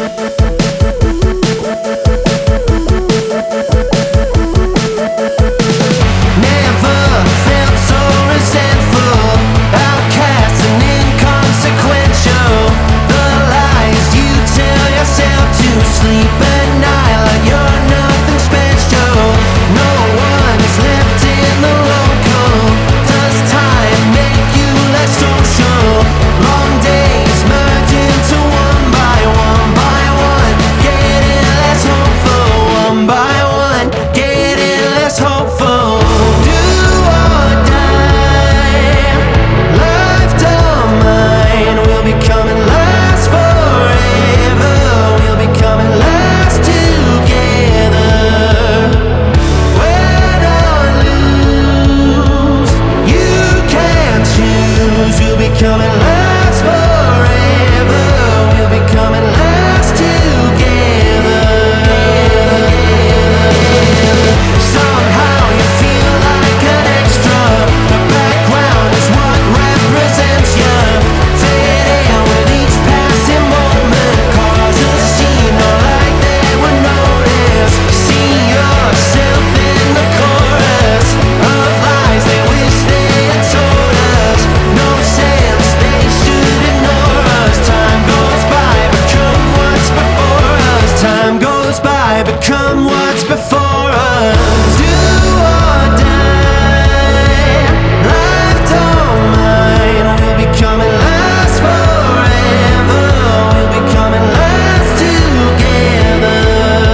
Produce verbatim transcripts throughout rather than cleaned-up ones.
Become what's before us. Do or die, life don't mind. We'll be coming last forever. We'll be coming last together.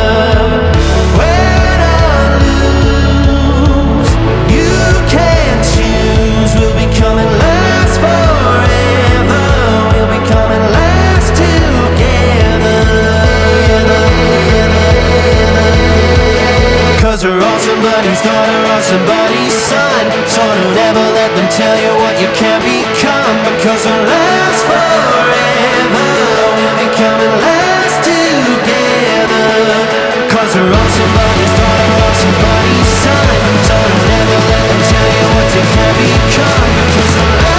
Win or lose, you can't choose. We'll be coming last forever. We'll be coming last together. Cause we're all somebody's daughter or somebody's son. So don't ever let them tell you what you can't become. Because we'll last forever. We'll be coming last together. Cause we're all somebody's daughter or somebody's son. So don't ever let them tell you what you can't become. Because we'll last